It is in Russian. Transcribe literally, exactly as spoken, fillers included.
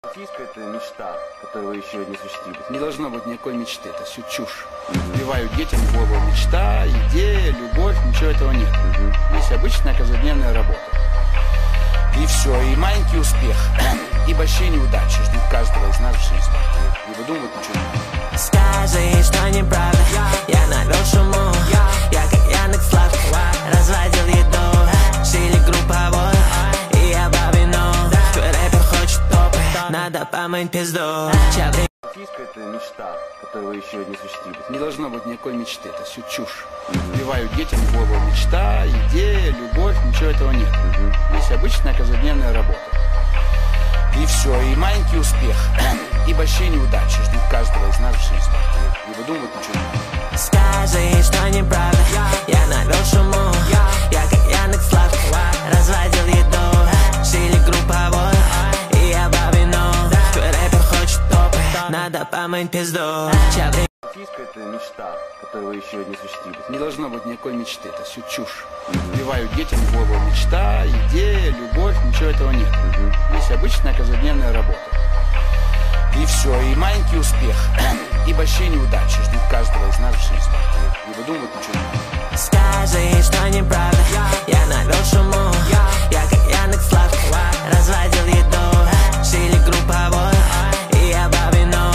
Российская — это мечта, которую вы еще не осуществили. Не должно быть никакой мечты, это все чушь. Вбивают детям в голову мечта, идея, любовь, ничего этого нет. Угу. Есть обычная каждодневная работа. И все, и маленький успех, и большие неудачи ждут каждого из нас в жизни. Не выдумывать ничего не надо. Скажи, что неправда, я навел шуму, я как Яндекс.Лавка, разводил еду, шили групповой, и я бабину, твой рэпер хочет топы, надо помыть пизду. Российская — это мечта, которую вы еще не осуществили. Не должно быть никакой мечты, это все чушь. Вбивают детям в голову мечта, идея, любовь, ничего этого нет. Угу. Есть обычная каждодневная работа. И все, и маленький успех, и большие неудачи ждут каждого из нас в жизни. Не выдумывать ничего не надо. Скажи, что неправда, я навел шуму, я как Яндекс.Лавка, разводил еду, шили групповой, и я бабину, твой рэпер хочет топы, надо помыть пизду. Российская — это мечта, которую вы еще не осуществили. Не должно быть никакой мечты, это все чушь. Вбивают детям в голову мечта, идея, любовь, ничего этого нет. Угу. Есть обычная каждодневная работа. И все, и маленький успех, и большие неудачи ждут каждого из нас в жизни. Не выдумывать ничего не надо. Скажи, что неправда.